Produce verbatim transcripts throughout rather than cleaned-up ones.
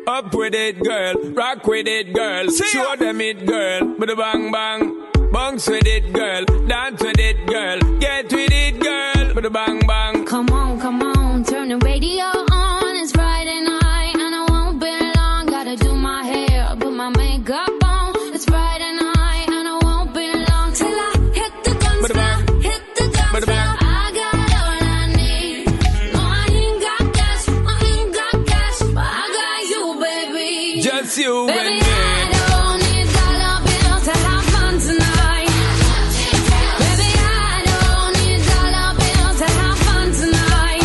Up with it, girl. Rock with it, girl. See Show ya. Them it, girl. With a bang bang. Bounce with it, girl. Dance with it, girl. Get with it, girl. With a bang bang. Come on, come on. Turn the radio on. It's Friday night and I won't be long. Gotta do my hair, put my makeup on. It's Friday night and I won't be long till I hit the guns now. Hit the guns now. I got all I need. No, I ain't got cash. I ain't got cash, but I got you, baby. Just you baby, and me. I don't need dollar bills to have fun tonight. Baby, I don't need dollar bills to have fun tonight.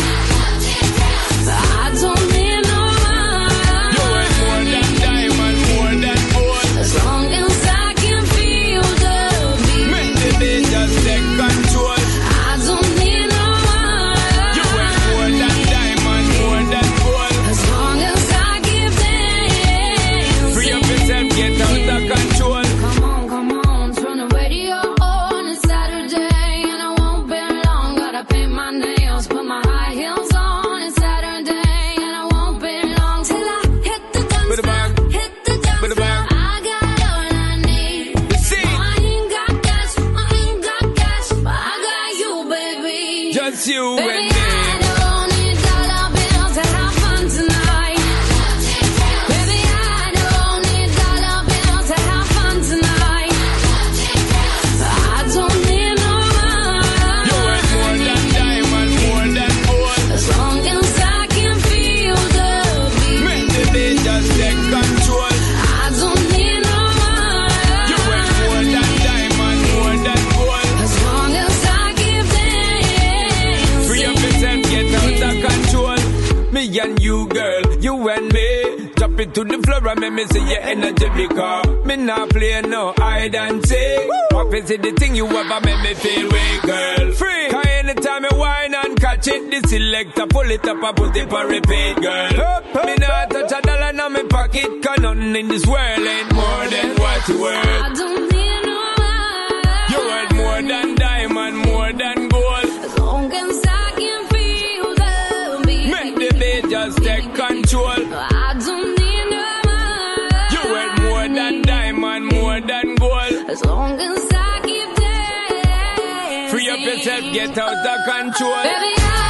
I don't need no money. You ain't more than diamond, more than gold. As long as I can feel the beat. Make the beat just take control. I don't need no money. You ain't more than diamond, more than gold. As long as I give them. Free up yourself, get out of control. Come on, come on, turn the radio on. It's Saturday and I won't be long. Gotta paint my nails, put my high heels on. It's Saturday and I won't be long till I hit the guns With a now. bang. Hit the guns With a bang. now. I got all I need. See? No, I ain't got cash, I ain't got cash, but I got you, baby. Just you Baby, and me. I don't need dollar bills to have fun tonight. Baby, I don't need dollar bills to have fun tonight. I don't need no You ain't more money. than diamond, more than gold. As long as I can feel the beat. Make the beat just take control. I don't need no You ain't more money. than diamond, more than gold. As long as I give them. Free up yourself, get out of control. Me and you, girl, you and me. Drop it to the floor and make me see your energy because me not play no hide and seek. What is it the thing you ever make me feel weak, girl? Free. Cause anytime you whine and catch it, the selector pull it up and put it for repeat, girl. Me not touch a dollar in my pocket, cause nothing in this world ain't more than what you worth. I don't need no money. You worth more than diamond, more than gold. As long as I can feel the beat. Make the beat just take control. I don't need no money. You worth more than diamond, more than gold. As long as I keep dancing. Free up yourself, get out of control. Baby, I